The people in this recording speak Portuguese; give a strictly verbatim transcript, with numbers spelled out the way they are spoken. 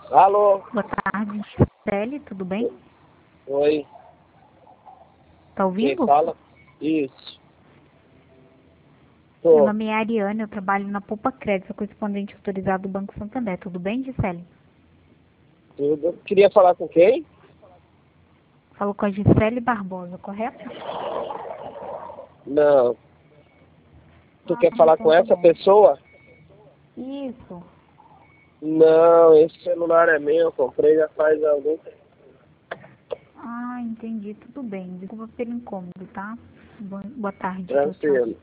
Alô? Boa tarde, Gisele, tudo bem? Oi, Tá quem ouvindo? fala? Isso. Meu Tô. nome é Ariane, eu trabalho na Poupa Crédito, sou correspondente autorizado do Banco Santander. Tudo bem, Gisele? Tudo. Queria falar com quem? Falo com a Gisele Barbosa, correto? Não. Tu Ah, quer falar com então tá essa bom. pessoa? Isso. Não, esse celular é meu, eu comprei já faz algum tempo. Ah, entendi, tudo bem. Desculpa pelo incômodo, tá? Boa boa tarde, tchau, tchau. Tranquilo.